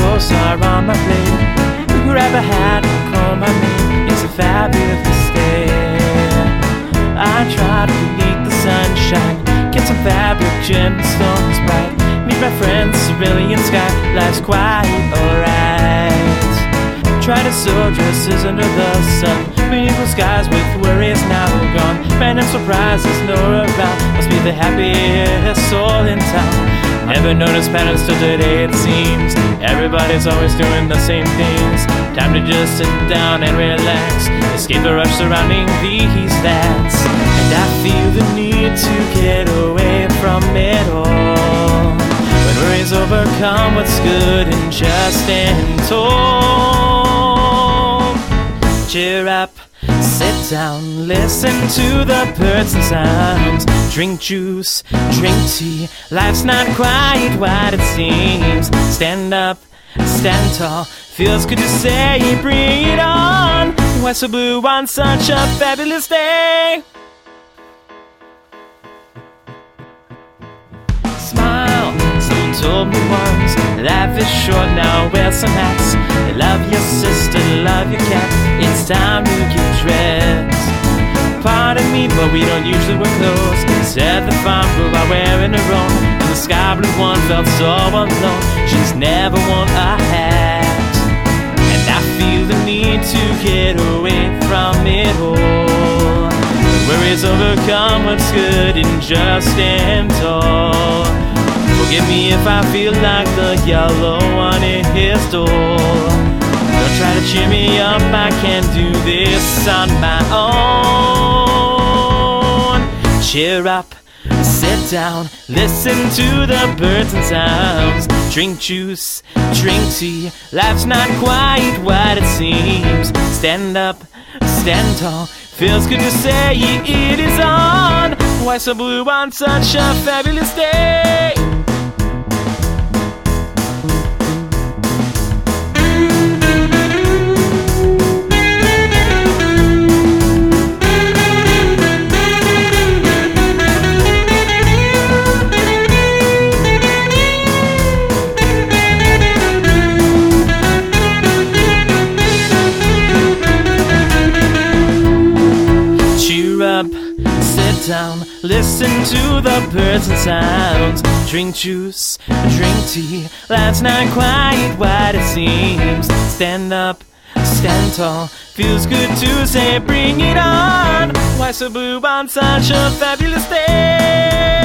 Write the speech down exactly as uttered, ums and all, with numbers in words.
toes are on my plate. Grab a hat and call my name. It's a fabulous day. I try to beneath the sunshine, get some fabric, gemstones bright. Meet my friends, cerulean sky, life's quite alright. Try to sew dresses under the sun, beautiful skies with worries now gone. Random surprises, no around, must be the happiest soul in town. Never notice patterns till today it seems. Everybody's always doing the same things. Time to just sit down and relax, escape the rush surrounding these lands. And I feel the need to get away from it all. When worries overcome what's good and just and tall. Cheer up, sit down, listen to the birds and sounds. Drink juice, drink tea, life's not quite what it seems. Stand up, stand tall, feels good to say, bring it on. Why so blue on such a fabulous day? Smile, someone told me once, life is short, now wear some hats. Love your sister, love your cat, it's time to get dressed. Pardon me, but we don't usually wear clothes. Said the farm girl by wearing her own, and the sky blue one felt so alone. She's never worn a hat, and I feel the need to get away from it all. Worries overcome what's good and just and tall. Forgive me if I feel like the yellow one in his door. Don't try to cheer me up, I can't do this on my own. Cheer up, sit down, listen to the birds and sounds. Drink juice, drink tea, life's not quite what it seems. Stand up, stand tall, feels good to say it is on. Why so blue on such a fabulous day? Sit down, listen to the birds and sounds. Drink juice, drink tea, life's not quite what it seems. Stand up, stand tall, feels good to say bring it on. Why so blue on such a fabulous day?